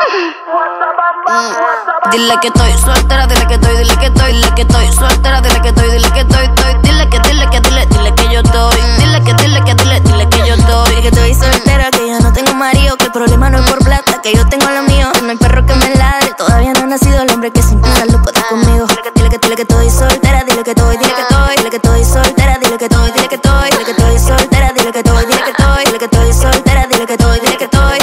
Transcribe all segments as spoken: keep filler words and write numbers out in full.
Mm. Dile que estoy soltera, dile que estoy, dile que estoy, dile que estoy soltera, dile que estoy, dile que estoy, estoy. Dile que, dile que, dile, dile que yo estoy. Dile que, dile que, dile, dile que yo estoy. Dile que estoy soltera, que yo no tengo marido, que el problema no es por plata, que yo tengo lo mío, que no hay perro que me ladre. Todavía no ha nacido el hombre que sin pensarlo puede conmigo. Dile que, dile que, dile que estoy soltera, dile que estoy, dile que estoy, dile que estoy soltera, dile que estoy, dile que estoy, dile que estoy soltera, dile que estoy, dile que estoy, dile que estoy soltera, dile que estoy, dile que estoy.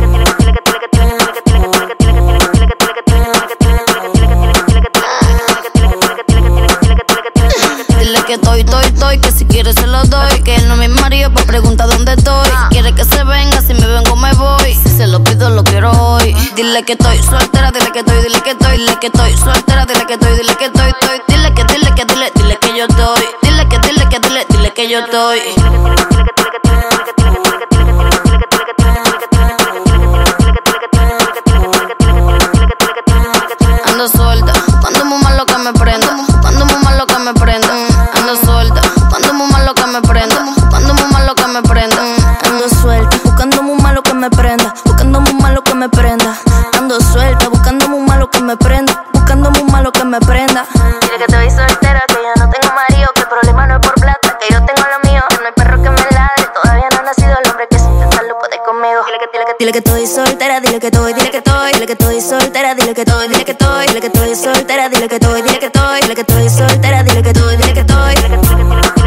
Dile que estoy, estoy, estoy, que si quiere se lo doy. Que él no es mi marido, pues pregunta dónde estoy. Quiere que se venga, si me vengo me voy. Si se lo pido, lo quiero hoy. Dile que estoy soltera, dile que estoy, dile que estoy. Dile que estoy soltera, dile que estoy, dile que estoy, estoy. Dile que, dile que, dile, dile que yo estoy. Dile que, dile que, dile, dile que yo estoy. Ando suelta, cuando muy malo que me prenda. Cuando muy malo que me prenda. Ando suelta, cuando muy malo que me prenda. Cuando muy malo que me prenda. Ando suelta, buscando muy malo que me prenda. Buscando muy malo que me prenda. Ando suelta, buscando muy malo que me prenda. Buscando muy malo que me prenda. Dile que estoy soltera, que yo no tengo marido, que el problema no es por plata, que yo tengo lo mío, que no hay perro que me ladre. Todavía no ha nacido el hombre que sin pensarlo puede conmigo. Dile que, dile que, dile que estoy soltera, dile que estoy, dile que estoy, dile que estoy soltera, dile que estoy, dile que estoy, dile que estoy soltera, dile que estoy, dile que estoy, dile que estoy soltera, dile que estoy, dile que estoy.